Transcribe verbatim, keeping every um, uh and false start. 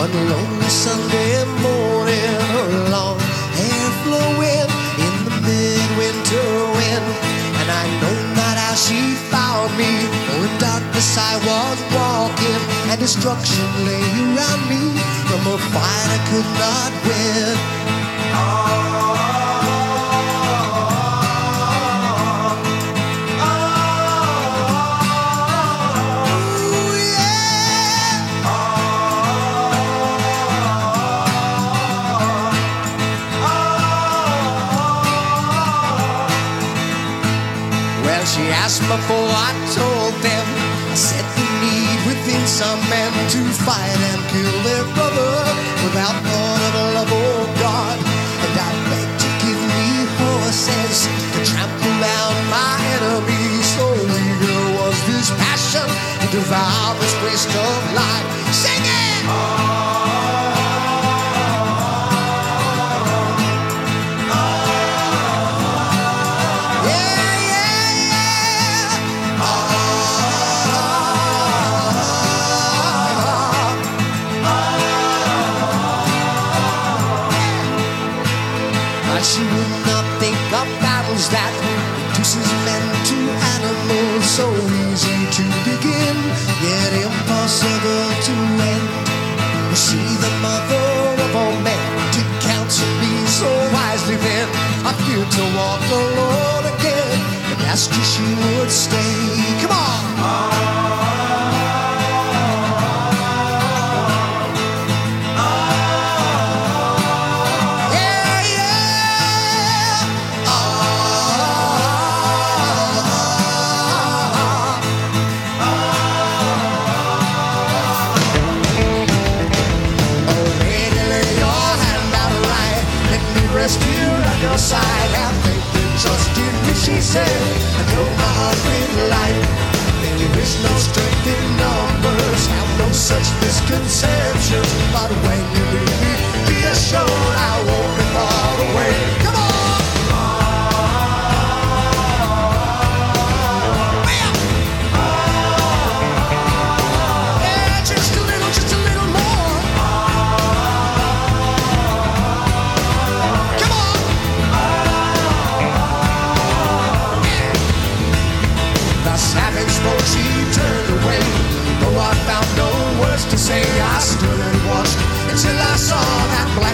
One lonely Sunday morning, her long hair flowing in the midwinter wind, and I know not how she found me, for in darkness I was walking, and destruction lay around me from a fight I could not win. She asked me for, I told them. I said the need within some men to fight and kill their brother without thought of a love or God. And I begged to give me horses to trample down my enemies. So eager was this passion to devour this waste of life. Sing it! Oh. She would not think of battles that reduces men to animals. So easy to begin, yet impossible to end. Was she the mother of all men? Did counsel me so wisely then? I feared to walk alone again, and asked her she would stay. Come on! Rescue on your side, have faith and trust in me, she said. I know my heart in life, there is no strength in numbers, have no such misconceptions. But when you leave me, be assured I won't be far away. Come on! She turned away, though I found no words to say. I stood and watched until I saw that black